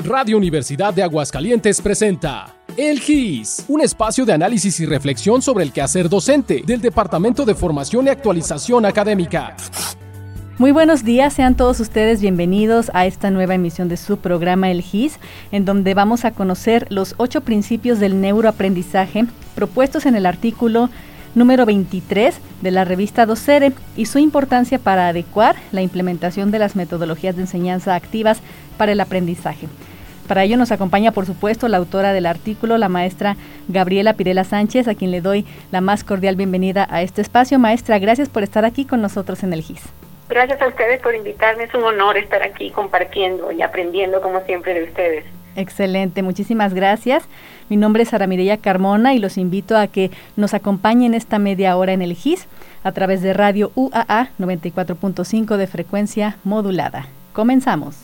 Radio Universidad de Aguascalientes presenta El GIS, un espacio de análisis y reflexión sobre el quehacer docente del Departamento de Formación y Actualización Académica. Muy buenos días, sean todos ustedes bienvenidos a esta nueva emisión de su programa El GIS, en donde vamos a conocer los 8 principios del neuroaprendizaje propuestos en el artículo número 23 de la revista Docere y su importancia para adecuar la implementación de las metodologías de enseñanza activas para el aprendizaje. Para ello nos acompaña, por supuesto, la autora del artículo, la maestra Gabriela Pirela Sánchez, a quien le doy la más cordial bienvenida a este espacio. Maestra, gracias por estar aquí con nosotros en el GIS. Gracias a ustedes por invitarme, es un honor estar aquí compartiendo y aprendiendo como siempre de ustedes. Excelente, muchísimas gracias. Mi nombre es Sara Mireya Carmona y los invito a que nos acompañen esta media hora en el GIS a través de Radio UAA 94.5 de frecuencia modulada. Comenzamos.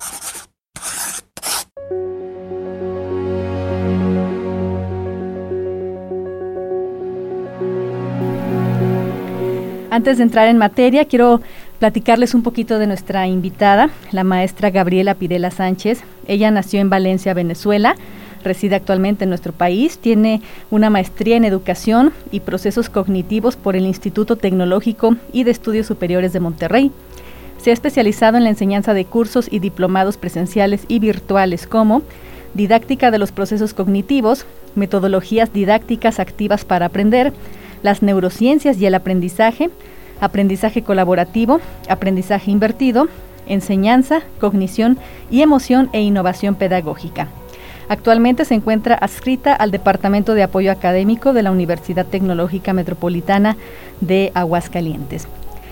Antes de entrar en materia, quiero platicarles un poquito de nuestra invitada, la maestra Gabriela Pirela Sánchez. Ella nació en Valencia, Venezuela, reside actualmente en nuestro país, tiene una maestría en Educación y Procesos Cognitivos por el Instituto Tecnológico y de Estudios Superiores de Monterrey. Se ha especializado en la enseñanza de cursos y diplomados presenciales y virtuales como didáctica de los procesos cognitivos, metodologías didácticas activas para aprender, las neurociencias y el aprendizaje, aprendizaje colaborativo, aprendizaje invertido, enseñanza, cognición y emoción e innovación pedagógica. Actualmente se encuentra adscrita al Departamento de Apoyo Académico de la Universidad Tecnológica Metropolitana de Aguascalientes.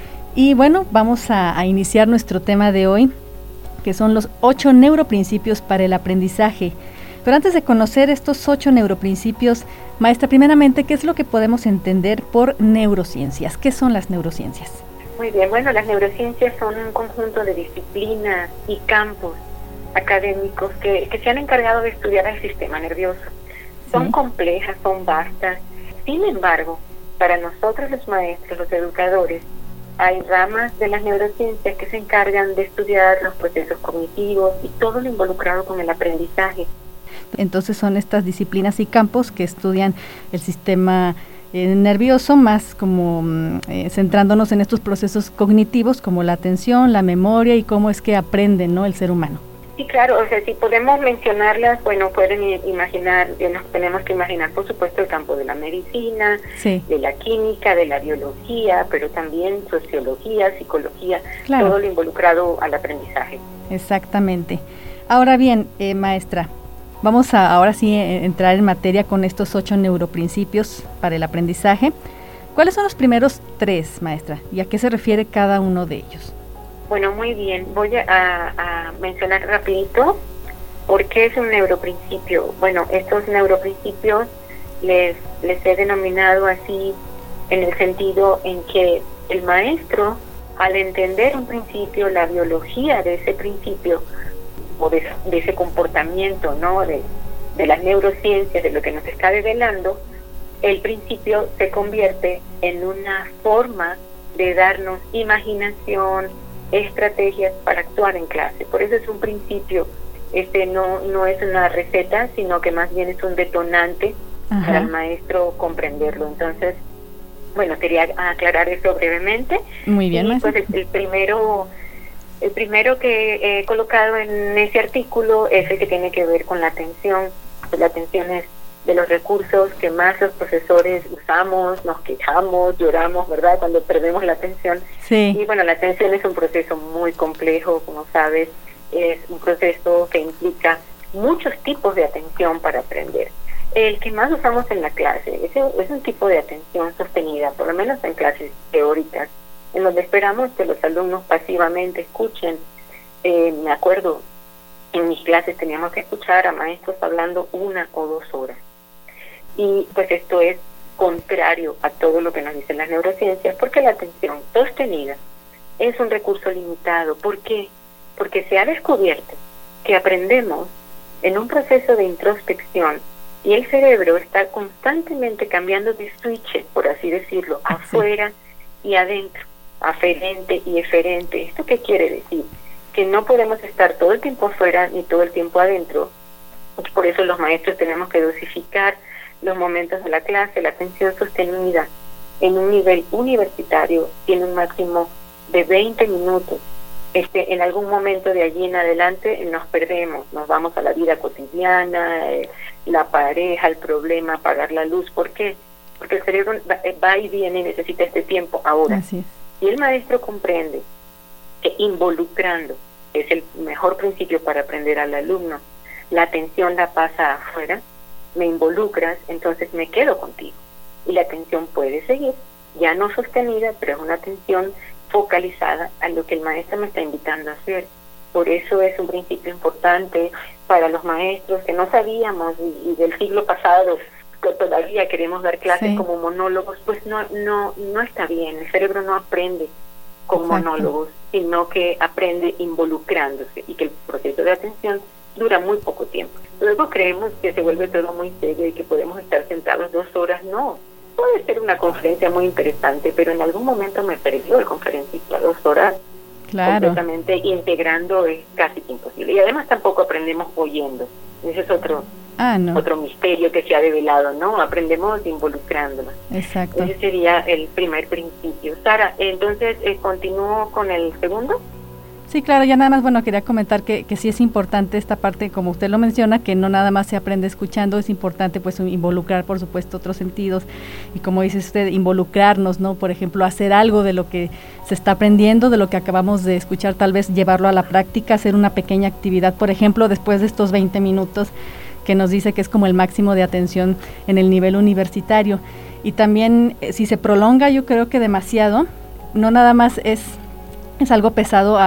Y bueno, vamos a iniciar nuestro tema de hoy, que son los 8 neuroprincipios para el aprendizaje. Pero antes de conocer estos 8 neuroprincipios, maestra, primeramente, ¿qué es lo que podemos entender por neurociencias? ¿Qué son las neurociencias? Muy bien, bueno, las neurociencias son un conjunto de disciplinas y campos académicos que se han encargado de estudiar el sistema nervioso. Son complejas, son vastas. Sin embargo, para nosotros los maestros, los educadores, hay ramas de las neurociencias que se encargan de estudiar los procesos cognitivos y todo lo involucrado con el aprendizaje. Entonces son estas disciplinas y campos que estudian el sistema nervioso, más como centrándonos en estos procesos cognitivos como la atención, la memoria y cómo es que aprende, ¿no?, el ser humano. Sí, claro, o sea, si podemos mencionarlas, bueno, pueden imaginar, nos tenemos que imaginar, por supuesto, el campo de la medicina, sí, de la química, de la biología, pero también sociología, psicología, claro, todo lo involucrado al aprendizaje. Exactamente. Ahora bien, maestra, vamos a ahora sí entrar en materia con estos 8 neuroprincipios para el aprendizaje. ¿Cuáles son los primeros 3, maestra? ¿Y a qué se refiere cada uno de ellos? Bueno, muy bien. Voy a mencionar rapidito por qué es un neuroprincipio. Bueno, estos neuroprincipios les he denominado así en el sentido en que el maestro, al entender un principio, la biología de ese principio, o de ese comportamiento, ¿no?, de las neurociencias, de lo que nos está develando, el principio se convierte en una forma de darnos imaginación, estrategias para actuar en clase. Por eso es un principio, no es una receta, sino que más bien es un detonante para el maestro comprenderlo. Entonces, bueno, quería aclarar eso brevemente. Muy bien, y pues el primero que he colocado en ese artículo es el que tiene que ver con la atención. Pues la atención es de los recursos que más los profesores usamos, nos quejamos, lloramos, ¿verdad?, cuando perdemos la atención. Sí. Y bueno, la atención es un proceso muy complejo, como sabes, es un proceso que implica muchos tipos de atención para aprender. El que más usamos en la clase es un tipo de atención sostenida, por lo menos en clases teóricas, en donde esperamos que los alumnos pasivamente escuchen. Me acuerdo, en mis clases teníamos que escuchar a maestros hablando 1 o 2 horas. Y pues esto es contrario a todo lo que nos dicen las neurociencias, porque la atención sostenida es un recurso limitado. ¿Por qué? Porque se ha descubierto que aprendemos en un proceso de introspección y el cerebro está constantemente cambiando de switches, por así decirlo, afuera y adentro, aferente y eferente. ¿Esto qué quiere decir? que no podemos estar todo el tiempo afuera ni todo el tiempo adentro. Por eso los maestros tenemos que dosificar los momentos de la clase. La atención sostenida en un nivel universitario tiene un máximo de 20 minutos. En algún momento de allí en adelante nos perdemos, nos vamos a la vida cotidiana, la pareja, el problema, apagar la luz. ¿Por qué? Porque el cerebro va y viene y necesita este tiempo ahora. Así es. Y el maestro comprende que involucrando es el mejor principio para aprender al alumno. La atención la pasa afuera, me involucras, entonces me quedo contigo. Y la atención puede seguir, ya no sostenida, pero es una atención focalizada a lo que el maestro me está invitando a hacer. Por eso es un principio importante para los maestros que no sabíamos y del siglo pasado, que todavía queremos dar clases como monólogos, pues no está bien. El cerebro no aprende con monólogos, sino que aprende involucrándose, y que el proceso de atención dura muy poco tiempo. Luego creemos que se vuelve todo muy serio y que podemos estar sentados 2 horas. No, puede ser una conferencia muy interesante, pero en algún momento me perdió el conferencista. 2 horas completamente integrando es casi imposible. Y además tampoco aprendemos oyendo. Ese es otro misterio que se ha develado, ¿no? Aprendemos involucrándonos. Exacto. Ese sería el primer principio. Sara, entonces, ¿continúo con el segundo? Sí, claro, ya nada más, bueno, quería comentar que sí es importante esta parte, como usted lo menciona, que no nada más se aprende escuchando, es importante pues involucrar, por supuesto, otros sentidos, y como dice usted, involucrarnos, ¿no? Por ejemplo, hacer algo de lo que se está aprendiendo, de lo que acabamos de escuchar, tal vez llevarlo a la práctica, hacer una pequeña actividad, por ejemplo, después de estos 20 minutos que nos dice que es como el máximo de atención en el nivel universitario. Y también, si se prolonga, yo creo que demasiado, no nada más es algo pesado,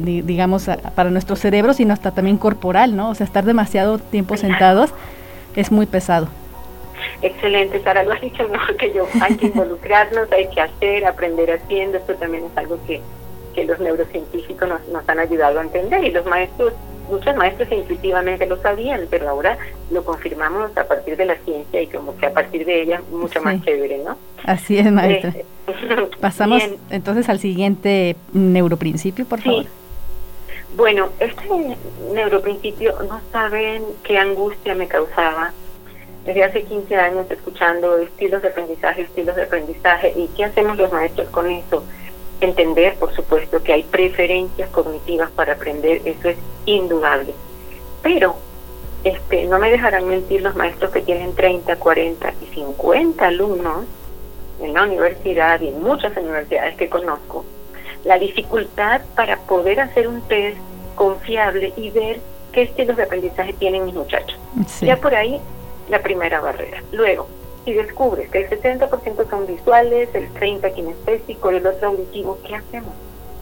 para nuestro cerebro, sino hasta también corporal, ¿no? O sea, estar demasiado tiempo sentados es muy pesado. Excelente, Sara, lo has dicho mejor que yo. Hay que involucrarnos, hay que hacer, aprender haciendo. Esto también es algo que los neurocientíficos nos han ayudado a entender, y los maestros, muchos maestros intuitivamente lo sabían, pero ahora lo confirmamos a partir de la ciencia, y como que a partir de ella mucho más chévere, ¿no? Así es, maestra. Pasamos entonces al siguiente neuroprincipio, por favor. Bueno, este neuroprincipio, no saben qué angustia me causaba desde hace 15 años escuchando estilos de aprendizaje, y qué hacemos los maestros con eso. Entender, por supuesto, que hay preferencias cognitivas para aprender, eso es indudable. Pero no me dejarán mentir los maestros que tienen 30, 40 y 50 alumnos en la universidad y en muchas universidades que conozco, la dificultad para poder hacer un test confiable y ver qué estilos de aprendizaje tienen mis muchachos. Sí. Ya por ahí la primera barrera. Luego, si descubres que el 70% son visuales, el 30% kinestésico y el otro auditivo, ¿qué hacemos?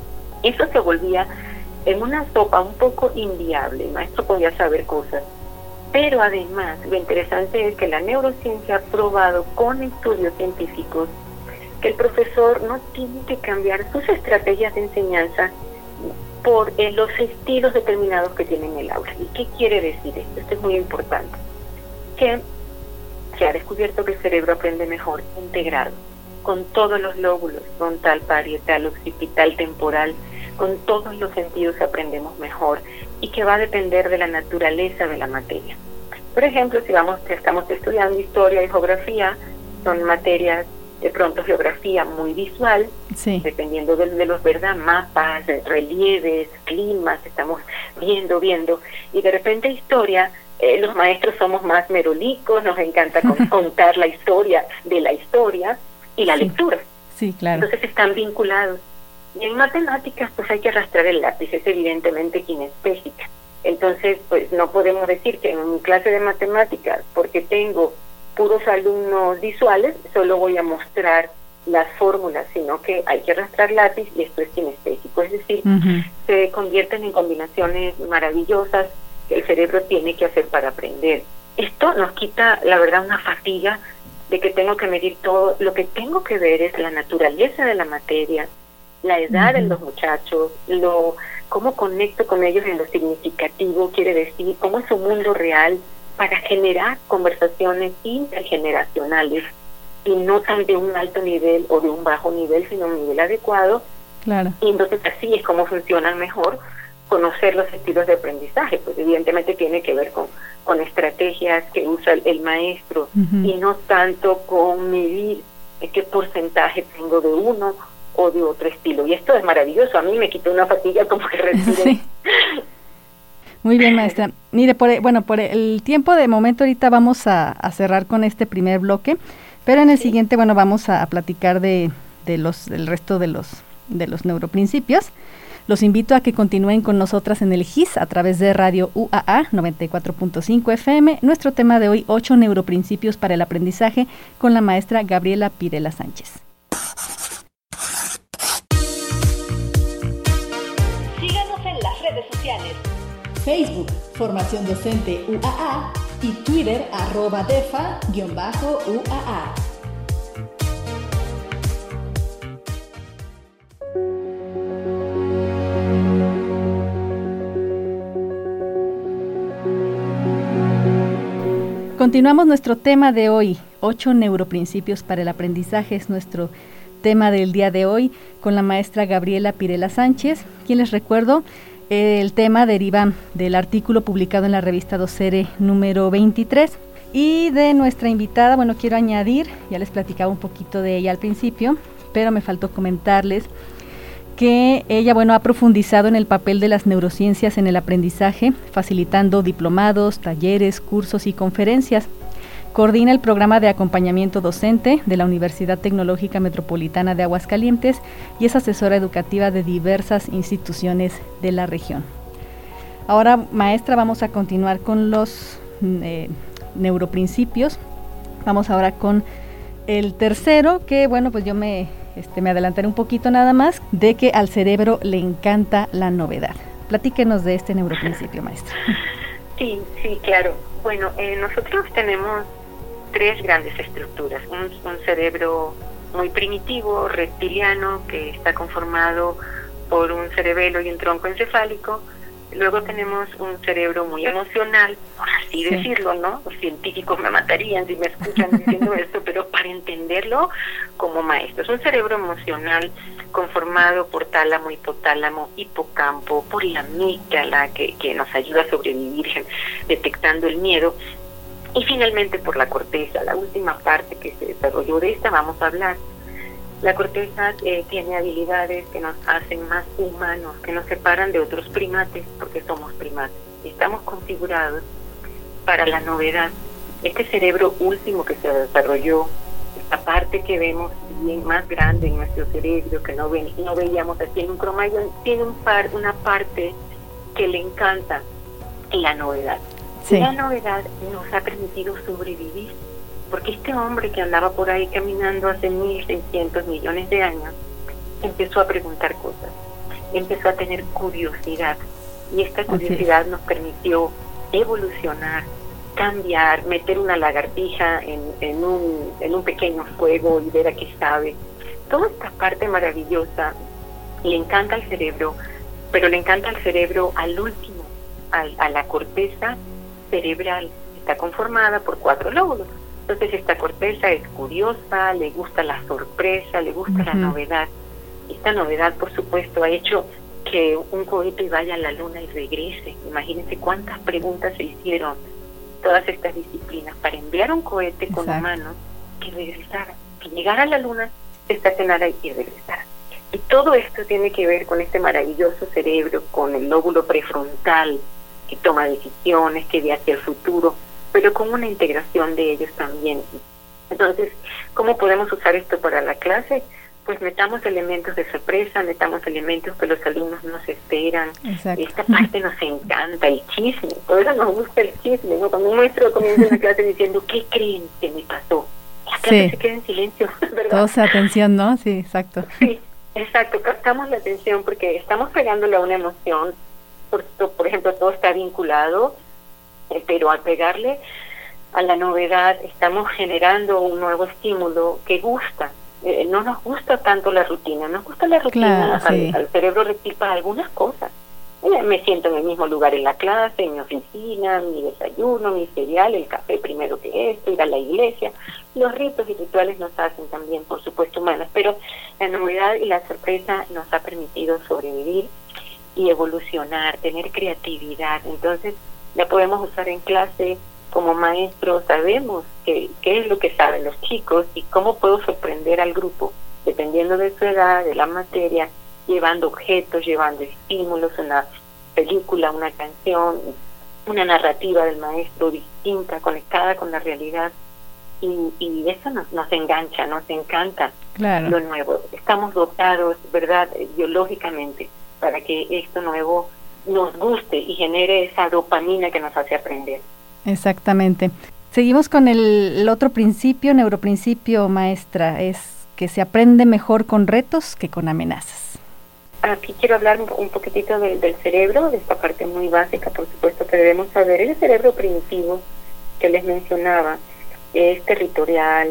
Eso se volvía en una sopa un poco inviable. El maestro podía saber cosas, pero además lo interesante es que la neurociencia ha probado con estudios científicos que el profesor no tiene que cambiar sus estrategias de enseñanza por los estilos determinados que tiene en el aula. ¿Y qué quiere decir esto? Esto es muy importante. Que se ha descubierto que el cerebro aprende mejor integrado, con todos los lóbulos, frontal, parietal, occipital, temporal, con todos los sentidos aprendemos mejor, y que va a depender de la naturaleza de la materia. Por ejemplo, si estamos estudiando historia y geografía, son materias, de pronto geografía muy visual, dependiendo de los mapas, relieves, climas, estamos viendo, y de repente historia, los maestros somos más merolicos, nos encanta contar la historia de la historia y la lectura. Sí, claro. Entonces están vinculados. Y en matemáticas, pues hay que arrastrar el lápiz, es evidentemente kinestésica. Entonces, pues no podemos decir que en mi clase de matemáticas, porque tengo puros alumnos visuales, solo voy a mostrar las fórmulas, sino que hay que arrastrar lápiz, y esto es kinestésico. Es decir, se convierten en combinaciones maravillosas que el cerebro tiene que hacer para aprender. Esto nos quita, la verdad, una fatiga de que tengo que medir todo. Lo que tengo que ver es la naturaleza de la materia, la edad de los muchachos, cómo conecto con ellos en lo significativo, quiere decir, cómo es su mundo real, para generar conversaciones intergeneracionales, y no tan de un alto nivel o de un bajo nivel, sino un nivel adecuado. Claro. Y entonces así es como funcionan mejor, conocer los estilos de aprendizaje, pues evidentemente tiene que ver con estrategias que usa el maestro y no tanto con medir qué porcentaje tengo de uno o de otro estilo. Y esto es maravilloso, a mí me quitó una fatiga como que respiré. Sí. Muy bien, maestra. Mire, por el tiempo de momento ahorita vamos a cerrar con este primer bloque, pero en el siguiente, vamos a platicar del resto de los neuroprincipios. Los invito a que continúen con nosotras en el GIS a través de Radio UAA 94.5 FM. Nuestro tema de hoy, 8 neuroprincipios para el aprendizaje, con la maestra Gabriela Pirela Sánchez. Síganos en las redes sociales. Facebook, Formación Docente UAA y Twitter, @defa_UAA. Continuamos nuestro tema de hoy, 8 neuroprincipios para el aprendizaje, es nuestro tema del día de hoy, con la maestra Gabriela Pirela Sánchez, quien les recuerdo, el tema deriva del artículo publicado en la revista Docere número 23, y de nuestra invitada, quiero añadir, ya les platicaba un poquito de ella al principio, pero me faltó comentarles que ella, ha profundizado en el papel de las neurociencias en el aprendizaje, facilitando diplomados, talleres, cursos y conferencias. Coordina el programa de acompañamiento docente de la Universidad Tecnológica Metropolitana de Aguascalientes y es asesora educativa de diversas instituciones de la región. Ahora, maestra, vamos a continuar con los neuroprincipios. Vamos ahora con el tercero, que yo me adelantaré un poquito nada más, de que al cerebro le encanta la novedad. Platíquenos de este neuroprincipio, maestra. Sí, claro. Bueno, nosotros tenemos 3 grandes estructuras. Un cerebro muy primitivo, reptiliano, que está conformado por un cerebelo y un tronco encefálico. Luego tenemos un cerebro muy emocional, por así decirlo, ¿no? Los científicos me matarían si me escuchan diciendo esto, pero para entenderlo como maestro. Es un cerebro emocional conformado por tálamo, hipotálamo, hipocampo, por la amígdala que nos ayuda a sobrevivir detectando el miedo, y finalmente por la corteza, la última parte que se desarrolló. De esta vamos a hablar. La corteza tiene habilidades que nos hacen más humanos, que nos separan de otros primates, porque somos primates. Y estamos configurados para la novedad. Este cerebro último que se desarrolló, esta parte que vemos bien más grande en nuestro cerebro, que no veíamos así en un cromallón, tiene una parte que le encanta la novedad. Sí. La novedad nos ha permitido sobrevivir. Porque este hombre que andaba por ahí caminando hace 1.600 millones de años, empezó a preguntar cosas, empezó a tener curiosidad, y esta curiosidad nos permitió evolucionar, cambiar, meter una lagartija en un pequeño fuego y ver a qué sabe. Toda esta parte maravillosa le encanta al cerebro, pero le encanta al cerebro al último, a la corteza cerebral. Está conformada por 4 lóbulos. Entonces esta corteza es curiosa, le gusta la sorpresa, le gusta la novedad. Esta novedad, por supuesto, ha hecho que un cohete vaya a la luna y regrese. Imagínense cuántas preguntas se hicieron todas estas disciplinas para enviar un cohete con humanos que regresara, que llegara a la luna, se estacionara y regresara. Y todo esto tiene que ver con este maravilloso cerebro, con el lóbulo prefrontal que toma decisiones, que ve hacia el futuro, pero con una integración de ellos también. Entonces, ¿cómo podemos usar esto para la clase? Pues metamos elementos de sorpresa, metamos elementos que los alumnos no se esperan. Exacto. Esta parte nos encanta, el chisme, por eso nos gusta el chisme, ¿no? Cuando un maestro comienza una clase diciendo, ¿qué creen que me pasó? La clase se queda en silencio, ¿verdad? Toda atención, ¿no? Sí, exacto. Sí, exacto, captamos la atención porque estamos pegándole a una emoción. Por ejemplo, todo está vinculado, pero al pegarle a la novedad estamos generando un nuevo estímulo que gusta. No nos gusta tanto la rutina, nos gusta la rutina, claro, al cerebro reptil para algunas cosas. Me siento en el mismo lugar en la clase, en mi oficina, mi desayuno, mi cereal, el café primero que esto, ir a la iglesia. Los ritos y rituales nos hacen también, por supuesto, humanos, pero la novedad y la sorpresa nos ha permitido sobrevivir. y evolucionar, tener creatividad. Entonces la podemos usar en clase. Como maestros sabemos qué es lo que saben los chicos y cómo puedo sorprender al grupo, dependiendo de su edad, de la materia, llevando objetos, llevando estímulos, una película, una canción, una narrativa del maestro distinta, conectada con la realidad, y eso nos engancha, nos encanta. Claro. Lo nuevo. Estamos dotados, ¿verdad?, biológicamente, para que esto nuevo nos guste y genere esa dopamina que nos hace aprender. Exactamente. Seguimos con el otro principio, neuroprincipio, maestra, es que se aprende mejor con retos que con amenazas. Aquí quiero hablar un poquitito del cerebro, de esta parte muy básica, por supuesto, que debemos saber. El cerebro primitivo que les mencionaba es territorial,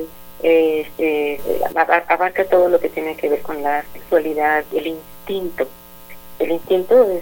abarca todo lo que tiene que ver con la sexualidad, el instinto. El instinto es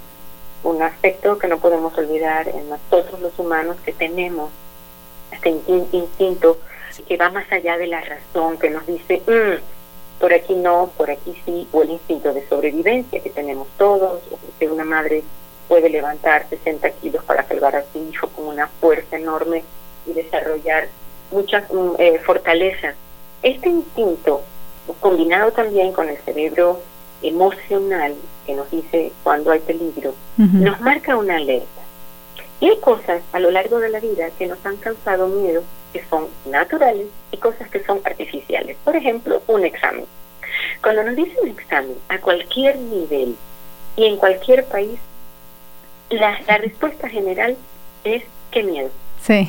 un aspecto que no podemos olvidar en nosotros los humanos, que tenemos este instinto que va más allá de la razón, que nos dice por aquí no, por aquí sí, o el instinto de sobrevivencia que tenemos todos, o que una madre puede levantar 60 kilos para salvar a su hijo con una fuerza enorme y desarrollar muchas fortalezas. Este instinto, combinado también con el cerebro emocional, que nos dice cuando hay peligro, nos marca una alerta. Y hay cosas a lo largo de la vida que nos han causado miedo, que son naturales, y cosas que son artificiales. Por ejemplo, un examen. Cuando nos dicen examen a cualquier nivel y en cualquier país, la respuesta general es qué miedo. Sí.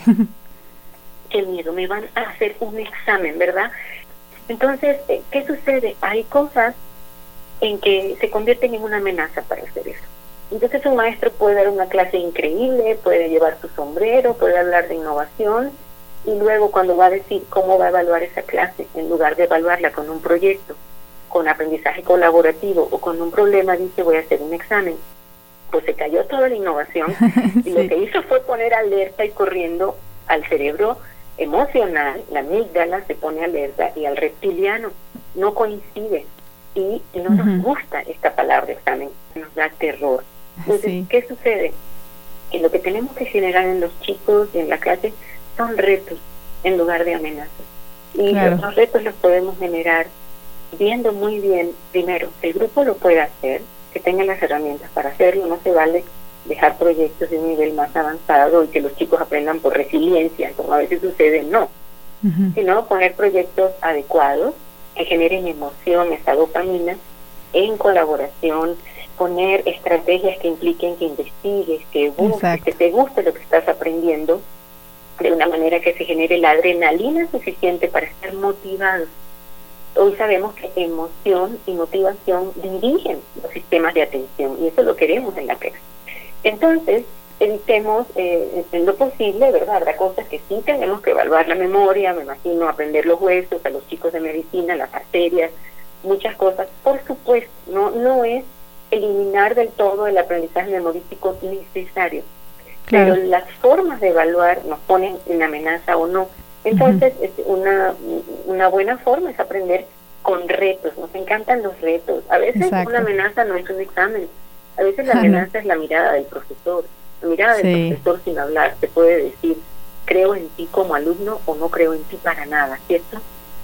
Qué miedo, me van a hacer un examen, ¿verdad? Entonces, ¿qué sucede? Hay cosas en que se convierten en una amenaza para el cerebro. Entonces un maestro puede dar una clase increíble, puede llevar su sombrero, puede hablar de innovación, y luego cuando va a decir cómo va a evaluar esa clase, en lugar de evaluarla con un proyecto, con aprendizaje colaborativo o con un problema, dice voy a hacer un examen. Pues se cayó toda la innovación y lo que hizo fue poner alerta y corriendo al cerebro emocional, la amígdala se pone alerta, y al reptiliano. No coincide. Y no nos gusta esta palabra examen, nos da terror. Entonces, ¿qué sucede? Que lo que tenemos que generar en los chicos y en la clase son retos en lugar de amenazas. Y los retos los podemos generar viendo muy bien, primero, que el grupo lo pueda hacer, que tenga las herramientas para hacerlo. No se vale dejar proyectos de un nivel más avanzado y que los chicos aprendan por resiliencia, como a veces sucede, no. Sino poner proyectos adecuados que generen emoción, esa dopamina, en colaboración, poner estrategias que impliquen que investigues, que busques, que te guste lo que estás aprendiendo, de una manera que se genere la adrenalina suficiente para estar motivados. Hoy sabemos que emoción y motivación dirigen los sistemas de atención, y eso lo queremos en la clase. Entonces, evitemos en lo posible, ¿verdad? Habrá cosas que sí tenemos que evaluar: la memoria, me imagino, aprender los huesos, a los chicos de medicina, las arterias, muchas cosas. Por supuesto, no es eliminar del todo el aprendizaje memorístico necesario, pero las formas de evaluar nos ponen en amenaza o no. Entonces, una buena forma es aprender con retos. Nos encantan los retos. A veces una amenaza no es un examen, a veces la amenaza es la mirada del profesor. La mirada del profesor sin hablar te puede decir: creo en ti como alumno o no creo en ti para nada, ¿cierto?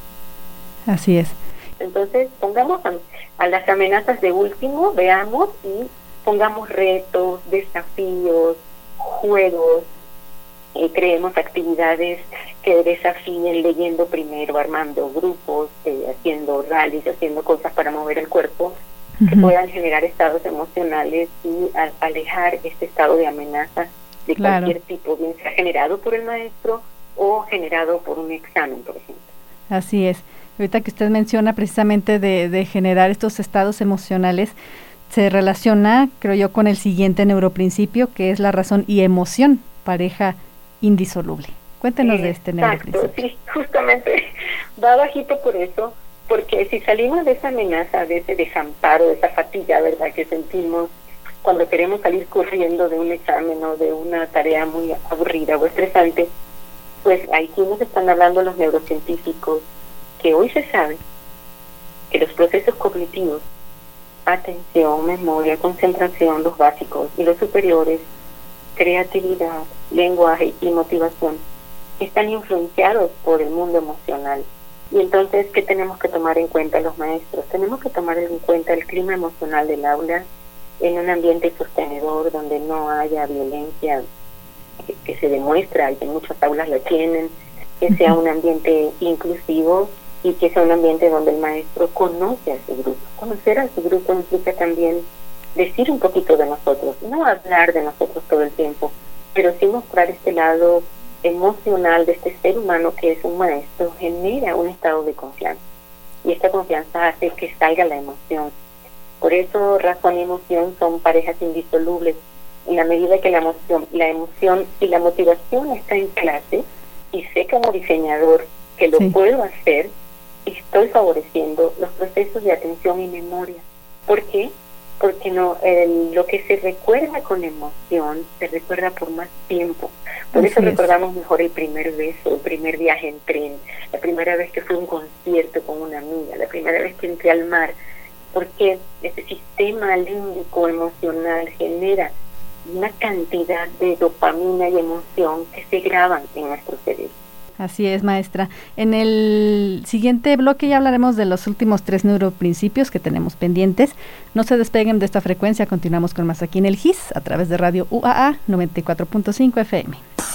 Así es. Entonces pongamos a las amenazas de último, veamos, y pongamos retos, desafíos, juegos, creemos actividades que desafíen, leyendo primero, armando grupos, haciendo rallies, haciendo cosas para mover el cuerpo, que puedan generar estados emocionales y alejar este estado de amenaza de cualquier tipo, bien sea generado por el maestro o generado por un examen, por ejemplo. Así es. Ahorita que usted menciona precisamente de generar estos estados emocionales, se relaciona, creo yo, con el siguiente neuroprincipio, que es la razón y emoción, pareja indisoluble. Cuéntenos de este neuroprincipio. Sí, justamente va bajito por eso, porque si salimos de esa amenaza, de ese desamparo, de esa fatiga, ¿verdad?, que sentimos cuando queremos salir corriendo de un examen o de una tarea muy aburrida o estresante, pues aquí nos están hablando los neurocientíficos que hoy se sabe que los procesos cognitivos atención, memoria, concentración, los básicos, y los superiores, creatividad, lenguaje y motivación, están influenciados por el mundo emocional. Y entonces, ¿qué tenemos que tomar en cuenta los maestros? Tenemos que tomar en cuenta el clima emocional del aula, en un ambiente sostenedor donde no haya violencia que se demuestra, y que muchas aulas lo tienen, que sea un ambiente inclusivo y que sea un ambiente donde el maestro conoce a su grupo. Conocer a su grupo implica también decir un poquito de nosotros, no hablar de nosotros todo el tiempo, pero sí mostrar este lado emocional de este ser humano que es un maestro. Genera un estado de confianza, y esta confianza hace que salga la emoción. Por eso razón y emoción son parejas indisolubles. En la medida que la emoción y la motivación está en clase, y sé como diseñador que lo puedo hacer, estoy favoreciendo los procesos de atención y memoria. ¿Por qué? Porque lo que se recuerda con emoción se recuerda por más tiempo. Por eso recordamos mejor el primer beso, el primer viaje en tren, la primera vez que fui a un concierto con una amiga, la primera vez que entré al mar, porque ese sistema límbico emocional genera una cantidad de dopamina y emoción que se graban en nuestro cerebro. Así es, maestra. En el siguiente bloque ya hablaremos de los últimos 3 neuroprincipios que tenemos pendientes. No se despeguen de esta frecuencia, continuamos con más aquí en el GIS a través de Radio UAA 94.5 FM.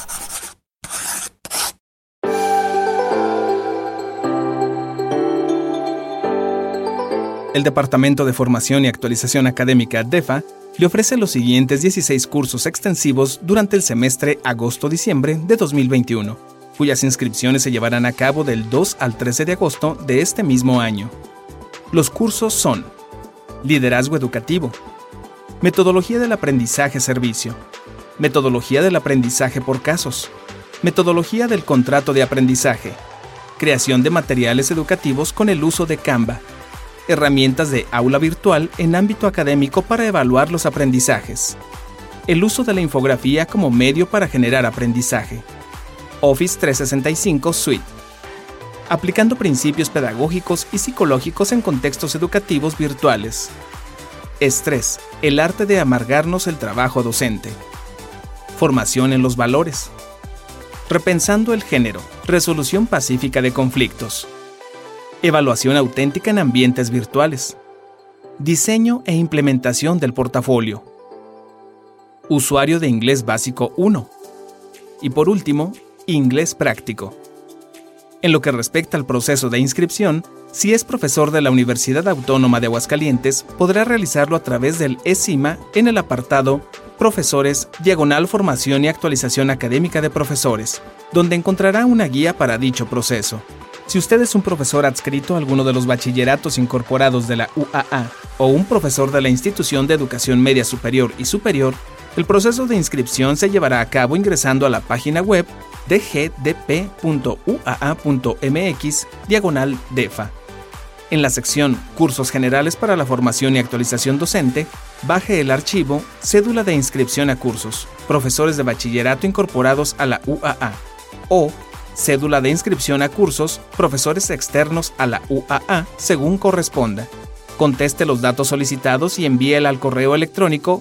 El Departamento de Formación y Actualización Académica DEFA le ofrece los siguientes 16 cursos extensivos durante el semestre agosto-diciembre de 2021, cuyas inscripciones se llevarán a cabo del 2 al 13 de agosto de este mismo año. Los cursos son: Liderazgo Educativo, Metodología del Aprendizaje-Servicio, Metodología del Aprendizaje por Casos, Metodología del Contrato de Aprendizaje, Creación de materiales educativos con el uso de Canva, Herramientas de aula virtual en ámbito académico para evaluar los aprendizajes, el uso de la infografía como medio para generar aprendizaje, Office 365 Suite, aplicando principios pedagógicos y psicológicos en contextos educativos virtuales, Estrés, el arte de amargarnos el trabajo docente, Formación en los valores, Repensando el género, resolución pacífica de conflictos, Evaluación auténtica en ambientes virtuales, Diseño e implementación del portafolio, Usuario de Inglés Básico 1 y por último, Inglés Práctico. En lo que respecta al proceso de inscripción, si es profesor de la Universidad Autónoma de Aguascalientes, podrá realizarlo a través del eSIMA en el apartado Profesores, /Formación y Actualización Académica de Profesores, donde encontrará una guía para dicho proceso. Si usted es un profesor adscrito a alguno de los bachilleratos incorporados de la UAA o un profesor de la Institución de Educación Media Superior y Superior, el proceso de inscripción se llevará a cabo ingresando a la página web de gdp.uaa.mx/DEFA. En la sección Cursos Generales para la Formación y Actualización Docente, baje el archivo Cédula de Inscripción a Cursos, Profesores de Bachillerato incorporados a la UAA, o Cédula de Inscripción a Cursos, Profesores externos a la UAA, según corresponda. Conteste los datos solicitados y envíela al correo electrónico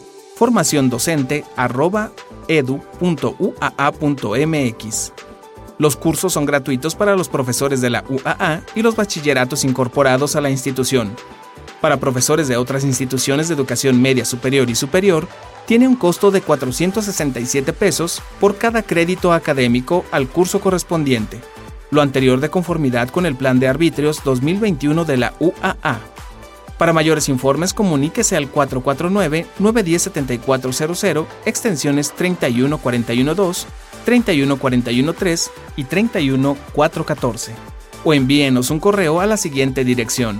formaciondocente@edu.uaa.mx. Los cursos son gratuitos para los profesores de la UAA y los bachilleratos incorporados a la institución. Para profesores de otras instituciones de educación media superior y superior, tiene un costo de 467 pesos por cada crédito académico al curso correspondiente, lo anterior de conformidad con el Plan de Arbitrios 2021 de la UAA. Para mayores informes, comuníquese al 449-910-7400, extensiones 31412, 31413 y 31414, o envíenos un correo a la siguiente dirección: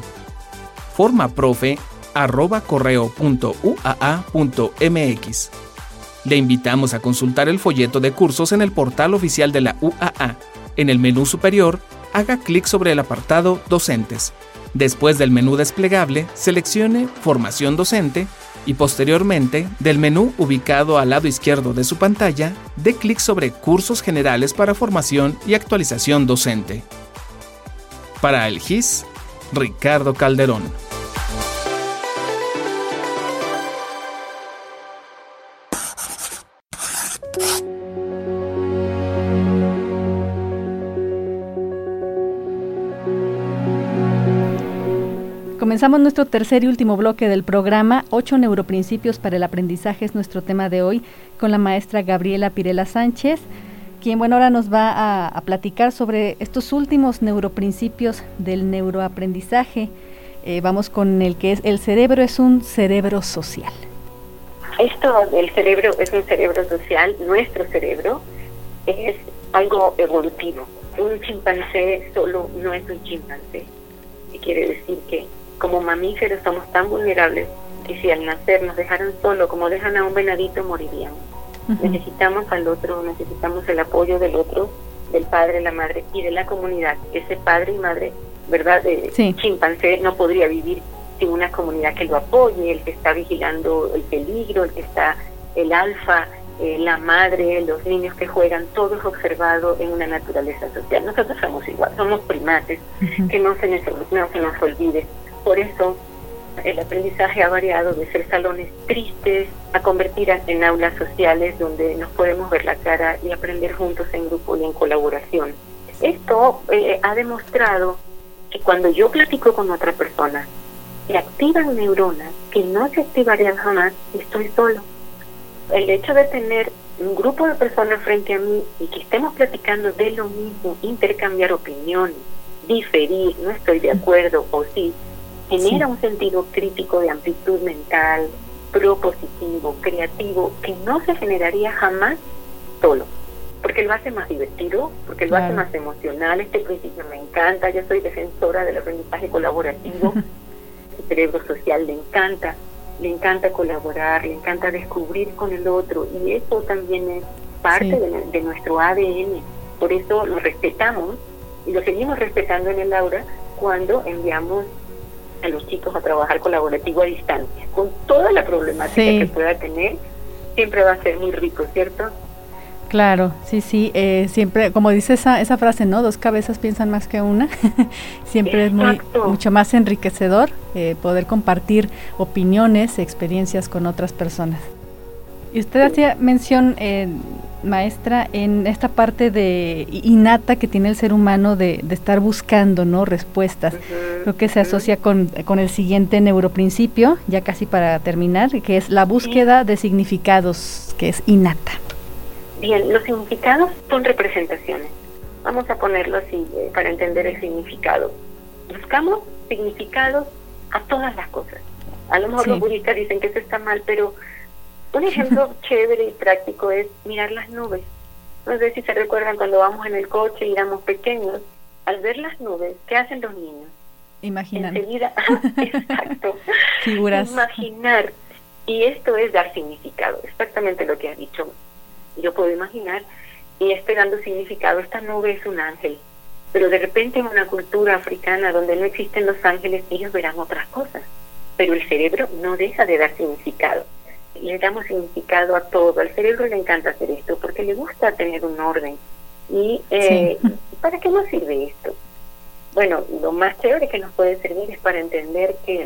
formaprofe@correo.uaa.mx. Le invitamos a consultar el folleto de cursos en el portal oficial de la UAA. En el menú superior, haga clic sobre el apartado Docentes. Después del menú desplegable, seleccione Formación Docente y posteriormente, del menú ubicado al lado izquierdo de su pantalla, dé clic sobre Cursos Generales para Formación y Actualización Docente. Para el GIS, Ricardo Calderón. Comenzamos nuestro tercer y último bloque del programa. 8 neuroprincipios para el aprendizaje es nuestro tema de hoy, con la maestra Gabriela Pirela Sánchez, quien, ahora nos va a platicar sobre estos últimos neuroprincipios del neuroaprendizaje. Vamos con el que es: el cerebro es un cerebro social. Esto del cerebro es un cerebro social. Nuestro cerebro es algo evolutivo. Un chimpancé solo no es un chimpancé. Y quiere decir que como mamíferos somos tan vulnerables que si al nacer nos dejaran solo, como dejan a un venadito, moriríamos. Necesitamos al otro, necesitamos el apoyo del otro, del padre, la madre y de la comunidad. Ese padre y madre, ¿verdad? Sí. Chimpancé no podría vivir sin una comunidad que lo apoye, el que está vigilando el peligro, el que está el alfa, la madre, los niños que juegan, todo es observado en una naturaleza social. Nosotros somos igual, somos primates, que no se nos olvide. Por eso el aprendizaje ha variado de ser salones tristes a convertir en aulas sociales donde nos podemos ver la cara y aprender juntos en grupo y en colaboración. Esto ha demostrado que cuando yo platico con otra persona, se activan neuronas que no se activarían jamás si estoy solo. El hecho de tener un grupo de personas frente a mí y que estemos platicando de lo mismo, intercambiar opiniones, diferir, no estoy de acuerdo o sí, genera un sentido crítico de amplitud mental, propositivo, creativo, que no se generaría jamás solo, porque lo hace más divertido, porque lo hace más emocional. Este principio me encanta, yo soy defensora del aprendizaje colaborativo. El cerebro social le encanta colaborar, le encanta descubrir con el otro, y eso también es parte de nuestro ADN. Por eso lo respetamos y lo seguimos respetando en el aula cuando enviamos a los chicos a trabajar colaborativo a distancia, con toda la problemática que pueda tener. Siempre va a ser muy rico, ¿cierto? Claro, sí, siempre, como dice esa frase, ¿no? 2 cabezas piensan más que una. Siempre Exacto. Es mucho más enriquecedor poder compartir opiniones, experiencias con otras personas. Y usted hacía mención, maestra, en esta parte de innata que tiene el ser humano de estar buscando, ¿no? Respuestas. Creo que se asocia con el siguiente neuroprincipio, ya casi para terminar, que es la búsqueda de significados, que es innata. Bien, los significados son representaciones. Vamos a ponerlo así para entender el significado. Buscamos significados a todas las cosas. A lo mejor los budistas dicen que eso está mal, pero un ejemplo chévere y práctico es mirar las nubes. No sé si se recuerdan cuando vamos en el coche y éramos pequeños, al ver las nubes, ¿qué hacen los niños? Imaginan. Enseguida, exacto. Figuras. Imaginar. Y esto es dar significado, exactamente lo que has dicho. Yo puedo imaginar y estoy dando significado. Esta nube es un ángel, pero de repente en una cultura africana donde no existen los ángeles, ellos verán otras cosas, pero el cerebro no deja de dar significado. Le damos significado a todo. Al cerebro le encanta hacer esto porque le gusta tener un orden. Y ¿para qué nos sirve esto? Bueno, lo más chévere que nos puede servir es para entender que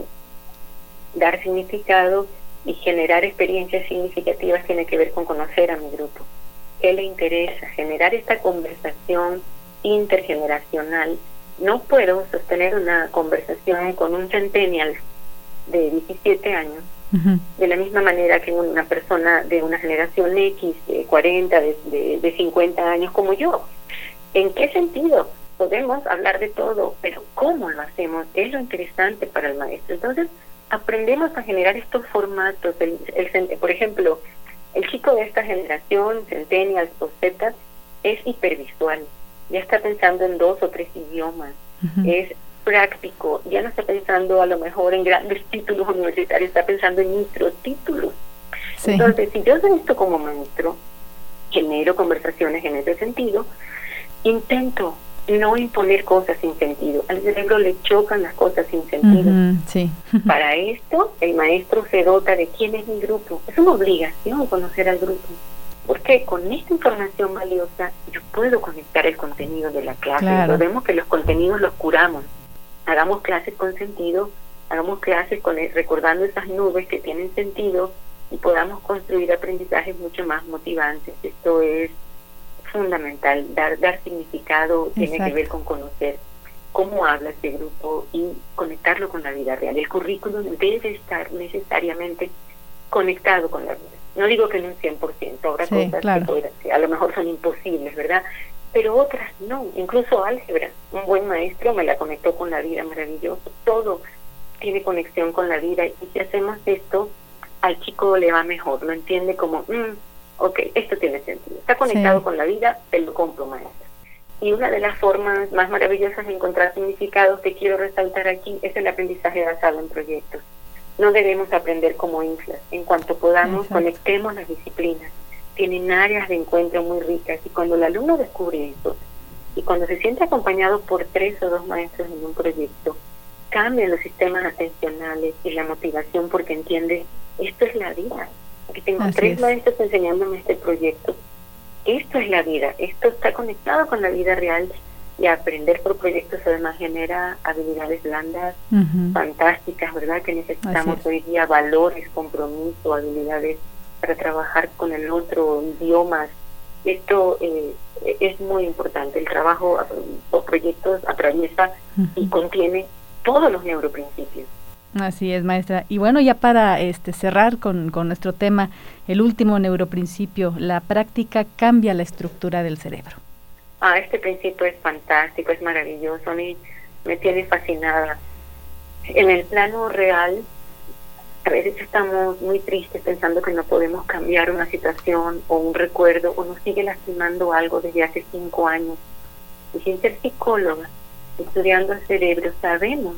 dar significado y generar experiencias significativas tiene que ver con conocer a mi grupo. ¿Qué le interesa? Generar esta conversación intergeneracional. No puedo sostener una conversación con un centennial de 17 años de la misma manera que una persona de una generación X, de 40, de 50 años como yo. ¿En qué sentido? Podemos hablar de todo, pero ¿cómo lo hacemos? Es lo interesante para el maestro. Entonces, aprendemos a generar estos formatos. Por ejemplo, el chico de esta generación, centennials o Z, es hipervisual. Ya está pensando en 2 o 3 idiomas. Es práctico. Ya no está pensando a lo mejor en grandes títulos universitarios, está pensando en microtítulos. Entonces, si yo soy esto como maestro, genero conversaciones en ese sentido, intento no imponer cosas sin sentido. Al cerebro le chocan las cosas sin sentido. Para esto, el maestro se dota de quién es mi grupo. Es una obligación conocer al grupo, porque con esta información valiosa yo puedo conectar el contenido de la clase. Recordemos que los contenidos los curamos. Hagamos clases con sentido, hagamos clases recordando esas nubes que tienen sentido, y podamos construir aprendizajes mucho más motivantes. Esto es fundamental, dar significado. Exacto. Tiene que ver con conocer cómo habla este grupo y conectarlo con la vida real. El currículum debe estar necesariamente conectado con la vida. No digo que en un 100%, habrá cosas que a lo mejor son imposibles, ¿verdad? Pero otras no, incluso álgebra. Un buen maestro me la conectó con la vida, maravilloso. Todo tiene conexión con la vida, y si hacemos esto, al chico le va mejor, lo entiende como, ok, esto tiene sentido. Está conectado con la vida, te lo compro, maestra. Y una de las formas más maravillosas de encontrar significados que quiero resaltar aquí es el aprendizaje basado en proyectos. No debemos aprender como islas. En cuanto podamos, conectemos las disciplinas. Tienen áreas de encuentro muy ricas, y cuando el alumno descubre eso, y cuando se siente acompañado por 3 o 2 maestros en un proyecto, cambian los sistemas atencionales y la motivación, porque entiende, esto es la vida. Aquí tengo 3 maestros enseñándome este proyecto. Esto es la vida, esto está conectado con la vida real, y aprender por proyectos además genera habilidades blandas fantásticas, ¿verdad? Que necesitamos hoy día: valores, compromiso, habilidades para trabajar con el otro, idiomas. Esto es muy importante. El trabajo por proyectos atraviesa y contiene todos los neuroprincipios. Así es, maestra. Y bueno, ya para cerrar con nuestro tema, el último neuroprincipio: la práctica cambia la estructura del cerebro. Este principio es fantástico, es maravilloso, a mí me tiene fascinada. En el plano real, a veces estamos muy tristes pensando que no podemos cambiar una situación o un recuerdo, o nos sigue lastimando algo desde hace 5 años. Y sin ser psicóloga, estudiando el cerebro, sabemos,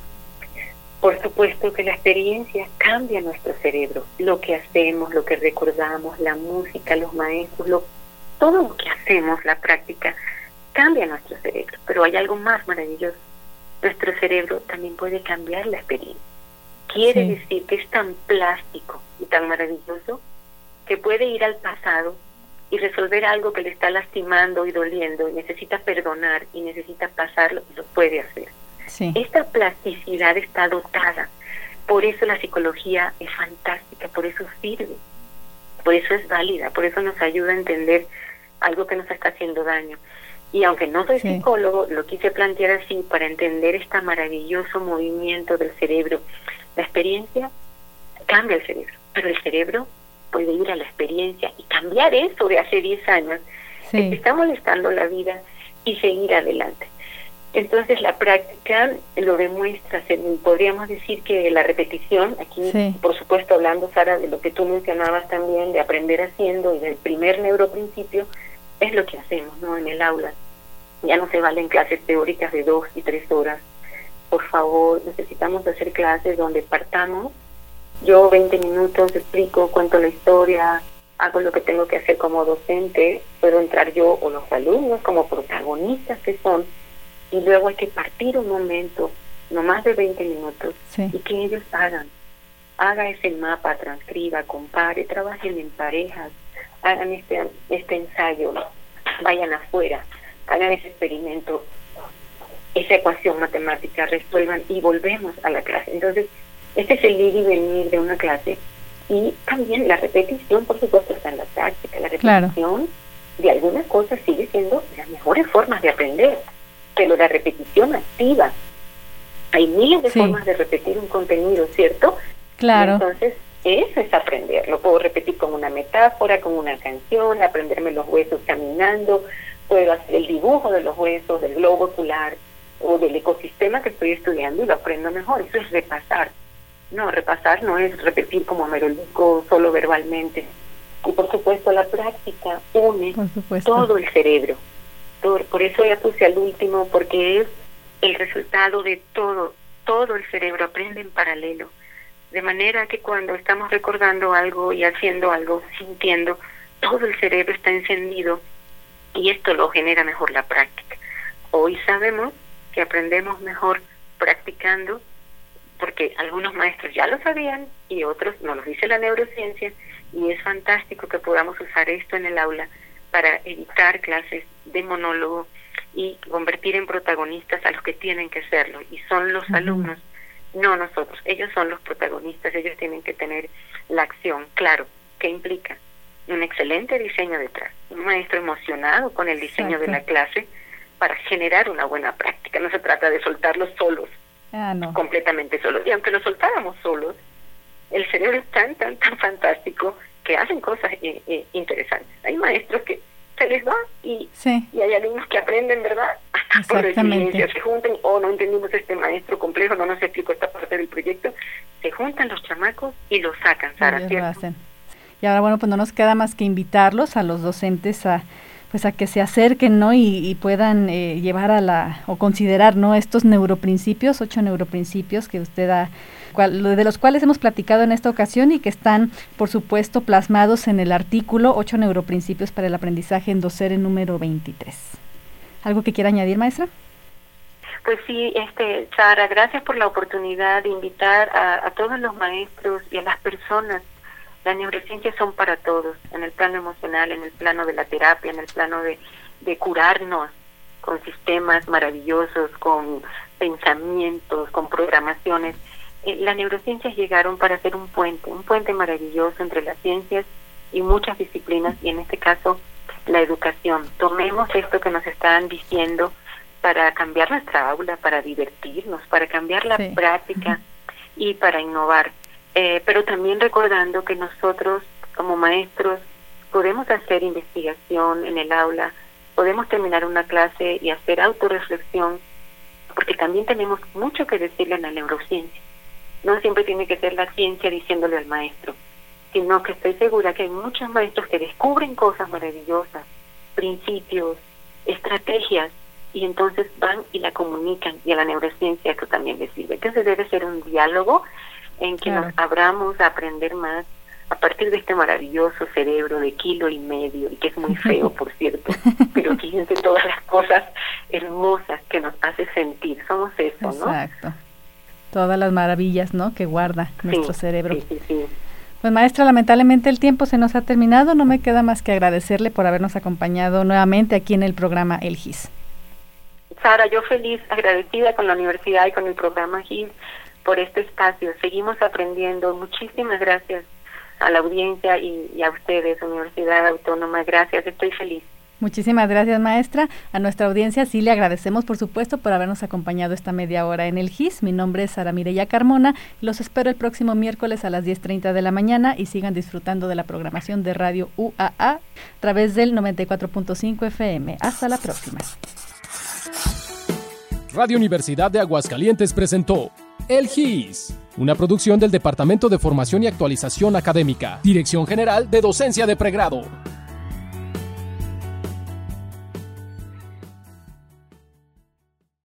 por supuesto, que la experiencia cambia nuestro cerebro. Lo que hacemos, lo que recordamos, la música, los maestros, todo lo que hacemos, la práctica, cambia nuestro cerebro. Pero hay algo más maravilloso: nuestro cerebro también puede cambiar la experiencia. Quiere decir que es tan plástico y tan maravilloso que puede ir al pasado y resolver algo que le está lastimando y doliendo, y necesita perdonar y necesita pasarlo, y lo puede hacer. Esta plasticidad está dotada. Por eso la psicología es fantástica, por eso sirve, por eso es válida, por eso nos ayuda a entender algo que nos está haciendo daño. Y aunque no soy psicólogo, lo quise plantear así para entender este maravilloso movimiento del cerebro. La experiencia cambia el cerebro, pero el cerebro puede ir a la experiencia y cambiar eso de hace 10 años que está molestando la vida y seguir adelante. Entonces la práctica lo demuestra. Podríamos decir que la repetición, aquí por supuesto hablando, Sara, de lo que tú mencionabas también, de aprender haciendo y del primer neuroprincipio, es lo que hacemos, ¿no? En el aula. Ya no se valen clases teóricas de 2 y 3 horas. Por favor, necesitamos hacer clases donde partamos. Yo 20 minutos explico, cuento la historia, hago lo que tengo que hacer como docente, puedo entrar yo o los alumnos como protagonistas que son, y luego hay que partir un momento, no más de 20 minutos, y que ellos haga ese mapa, transcriba, compare, trabajen en parejas, hagan este ensayo, vayan afuera, hagan ese experimento, esa ecuación matemática, resuelvan y volvemos a la clase. Entonces, este es el ir y venir de una clase. Y también la repetición, por supuesto, está en la práctica. La repetición de algunas cosas sigue siendo las mejores formas de aprender, pero la repetición activa. Hay miles de formas de repetir un contenido, ¿cierto? Claro. Y entonces, eso es aprender. Lo puedo repetir con una metáfora, con una canción, aprenderme los huesos caminando, puedo hacer el dibujo de los huesos, del globo ocular o del ecosistema que estoy estudiando y lo aprendo mejor. Eso es repasar. No, repasar no es repetir como merolico solo verbalmente. Y por supuesto la práctica une todo el cerebro. Por eso ya puse al último, porque es el resultado de todo el cerebro aprende en paralelo. De manera que cuando estamos recordando algo y haciendo algo, sintiendo, todo el cerebro está encendido y esto lo genera mejor la práctica. Hoy sabemos que aprendemos mejor practicando, porque algunos maestros ya lo sabían y otros nos lo dice la neurociencia, y es fantástico que podamos usar esto en el aula para evitar clases de monólogo y convertir en protagonistas a los que tienen que serlo, y son los alumnos, no nosotros. Ellos son los protagonistas, ellos tienen que tener la acción. Claro, ¿Qué implica? Un excelente diseño detrás, un maestro emocionado con el diseño de la clase para generar una buena práctica. No se trata de soltarlos solos, completamente solos. Y aunque los soltáramos solos, el cerebro es tan fantástico que hacen cosas interesantes. Hay maestros que se les va y hay alumnos que aprenden, ¿verdad? Hasta por resiliencia, se juntan, no entendimos este maestro complejo, no nos explicó esta parte del proyecto, se juntan los chamacos y lo sacan, Sara, ¿cierto? Lo hacen. Y ahora, bueno, pues no nos queda más que invitarlos a los docentes a que se acerquen, ¿no? Y puedan llevar o considerar, ¿no? Estos neuroprincipios, 8 neuroprincipios que usted de los cuales hemos platicado en esta ocasión y que están, por supuesto, plasmados en el artículo 8 neuroprincipios para el aprendizaje en Docere número 23. ¿Algo que quiera añadir, maestra? Pues sí, Sara, gracias por la oportunidad de invitar a todos los maestros y a las personas. Las neurociencias son para todos, en el plano emocional, en el plano de la terapia, en el plano de curarnos con sistemas maravillosos, con pensamientos, con programaciones. Las neurociencias llegaron para ser un puente maravilloso entre las ciencias y muchas disciplinas, y en este caso la educación. Tomemos esto que nos están diciendo para cambiar nuestra aula, para divertirnos, para cambiar la práctica y para innovar. Pero también recordando que nosotros como maestros podemos hacer investigación en el aula, podemos terminar una clase y hacer autorreflexión, porque también tenemos mucho que decirle a la neurociencia. No siempre tiene que ser la ciencia diciéndole al maestro, sino que estoy segura que hay muchos maestros que descubren cosas maravillosas, principios, estrategias, y entonces van y la comunican, y a la neurociencia esto también les sirve. Entonces debe ser un diálogo en que nos abramos a aprender más a partir de este maravilloso cerebro de 1,5 kilos, y que es muy feo, por cierto, pero fíjense todas las cosas hermosas que nos hace sentir. Somos eso, ¿no? Exacto. Todas las maravillas, ¿no?, que guarda nuestro cerebro. Sí. Pues, maestra, lamentablemente el tiempo se nos ha terminado. No me queda más que agradecerle por habernos acompañado nuevamente aquí en el programa El GIS. Sara, yo feliz, agradecida con la universidad y con el programa GIS por este espacio. Seguimos aprendiendo. Muchísimas gracias a la audiencia y a ustedes, Universidad Autónoma. Gracias, estoy feliz. Muchísimas gracias, maestra. A nuestra audiencia sí le agradecemos, por supuesto, por habernos acompañado esta media hora en el GIS. Mi nombre es Sara Mireya Carmona. Los espero el próximo miércoles a las 10:30 de la mañana y sigan disfrutando de la programación de Radio UAA a través del 94.5 FM. Hasta la próxima. Radio Universidad de Aguascalientes presentó El GIS, una producción del Departamento de Formación y Actualización Académica, Dirección General de Docencia de Pregrado.